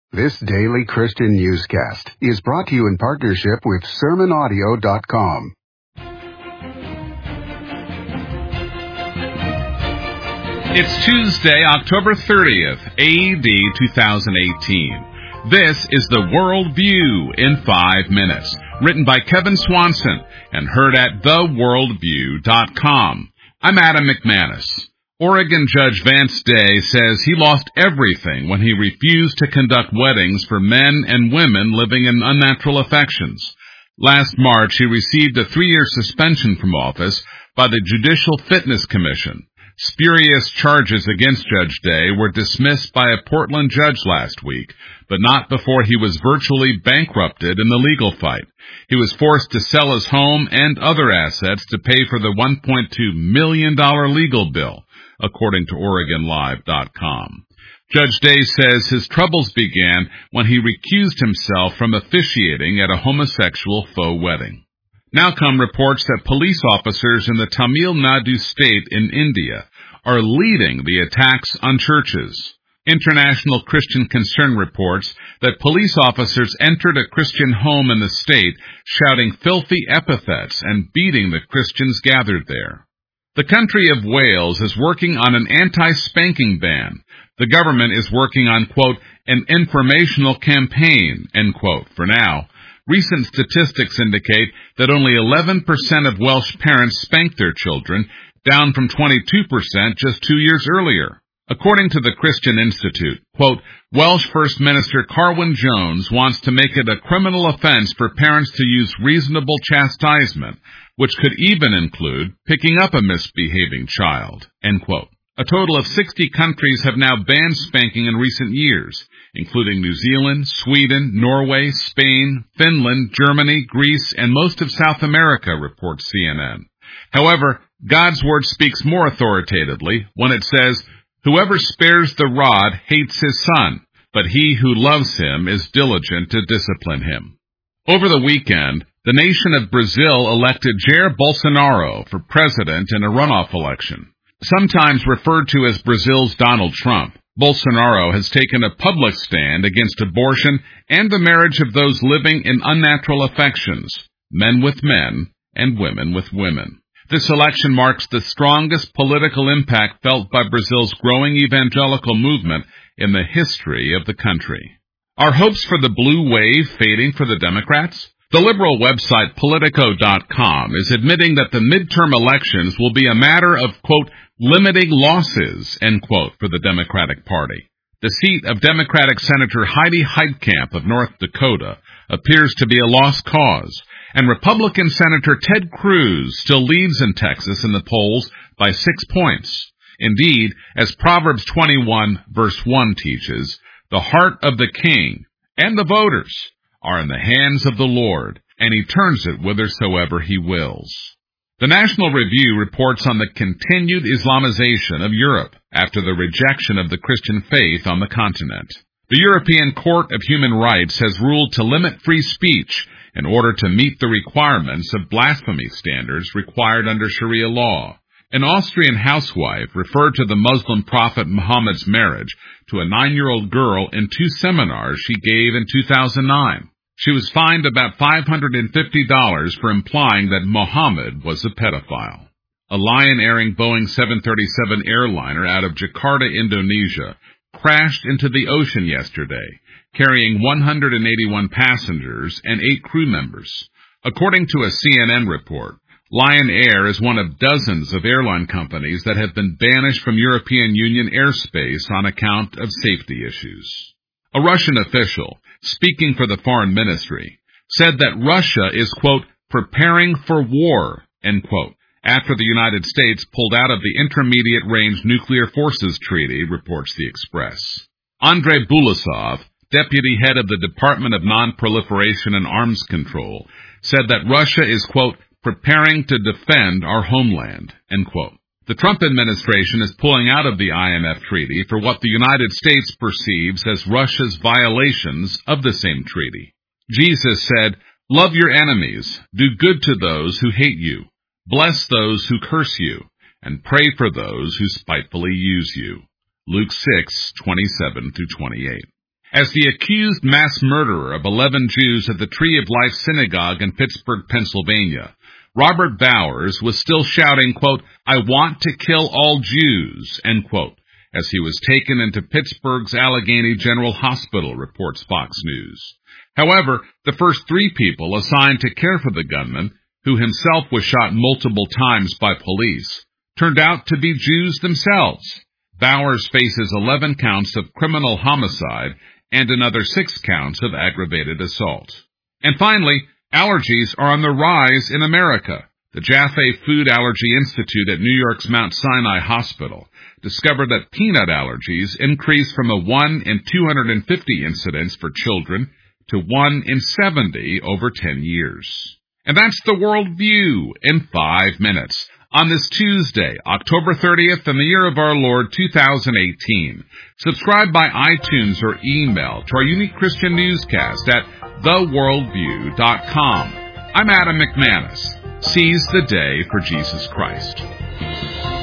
This daily Christian newscast is brought to you in partnership with SermonAudio.com. It's Tuesday, October 30th, A.D. 2018. This is the World View in 5 minutes, written by Kevin Swanson and heard at theworldview.com. I'm Adam McManus. Oregon Judge Vance Day says he lost everything when he refused to conduct weddings for men and women living in unnatural affections. Last March, he received a 3-year suspension from office by the Judicial Fitness Commission. Spurious charges against Judge Day were dismissed by a Portland judge last week, but not before he was virtually bankrupted in the legal fight. He was forced to sell his home and other assets to pay for the $1.2 million legal bill, according to OregonLive.com. Judge Day says his troubles began when he recused himself from officiating at a homosexual faux wedding. Now come reports that police officers in the Tamil Nadu state in India are leading the attacks on churches. International Christian Concern reports that police officers entered a Christian home in the state, shouting filthy epithets and beating the Christians gathered there. The country of Wales is working on an anti-spanking ban. The government is working on, quote, an informational campaign, end quote, for now. Recent statistics indicate that only 11% of Welsh parents spank their children, down from 22% just 2 years earlier. According to the Christian Institute, quote, Welsh First Minister Carwyn Jones wants to make it a criminal offense for parents to use reasonable chastisement, which could even include picking up a misbehaving child, end quote. A total of 60 countries have now banned spanking in recent years, including New Zealand, Sweden, Norway, Spain, Finland, Germany, Greece, and most of South America, reports CNN. However, God's Word speaks more authoritatively when it says, whoever spares the rod hates his son, but he who loves him is diligent to discipline him. Over the weekend, the nation of Brazil elected Jair Bolsonaro for president in a runoff election. Sometimes referred to as Brazil's Donald Trump, Bolsonaro has taken a public stand against abortion and the marriage of those living in unnatural affections, men with men and women with women. This election marks the strongest political impact felt by Brazil's growing evangelical movement in the history of the country. Are hopes for the blue wave fading for the Democrats? The liberal website Politico.com is admitting that the midterm elections will be a matter of, quote, limiting losses, end quote, for the Democratic Party. The seat of Democratic Senator Heidi Heitkamp of North Dakota appears to be a lost cause, and Republican Senator Ted Cruz still leads in Texas in the polls by 6 points. Indeed, as Proverbs 21 verse 1 teaches, the heart of the king and the voters are in the hands of the Lord, and he turns it whithersoever he wills. The National Review reports on the continued Islamization of Europe after the rejection of the Christian faith on the continent. The European Court of Human Rights has ruled to limit free speech in order to meet the requirements of blasphemy standards required under Sharia law. An Austrian housewife referred to the Muslim prophet Muhammad's marriage to a 9-year-old girl in 2 seminars she gave in 2009. She was fined about $550 for implying that Muhammad was a pedophile. A Lion-airing Boeing 737 airliner out of Jakarta, Indonesia, crashed into the ocean yesterday, carrying 181 passengers and 8 crew members. According to a CNN report, Lion Air is one of dozens of airline companies that have been banished from European Union airspace on account of safety issues. A Russian official, speaking for the foreign ministry, said that Russia is, quote, preparing for war, end quote, after the United States pulled out of the Intermediate Range Nuclear Forces Treaty, reports the Express. Andrei Bulasov, deputy head of the Department of Non-Proliferation and Arms Control, said that Russia is, quote, preparing to defend our homeland, end quote. The Trump administration is pulling out of the INF treaty for what the United States perceives as Russia's violations of the same treaty. Jesus said, love your enemies, do good to those who hate you, bless those who curse you, and pray for those who spitefully use you. Luke 6:27-28. As the accused mass murderer of 11 Jews at the Tree of Life Synagogue in Pittsburgh, Pennsylvania, Robert Bowers was still shouting, quote, "I want to kill all Jews," end quote, as he was taken into Pittsburgh's Allegheny General Hospital, reports Fox News. However, the first 3 people assigned to care for the gunman, who himself was shot multiple times by police, turned out to be Jews themselves. Bowers faces 11 counts of criminal homicide and another 6 counts of aggravated assault. And finally, allergies are on the rise in America. The Jaffe Food Allergy Institute at New York's Mount Sinai Hospital discovered that peanut allergies increased from a 1 in 250 incidence for children to 1 in 70 over 10 years. And that's the World View in 5 minutes. On this Tuesday, October 30th, in the year of our Lord 2018. Subscribe by iTunes or email to our unique Christian newscast at theworldview.com. I'm Adam McManus. Seize the day for Jesus Christ.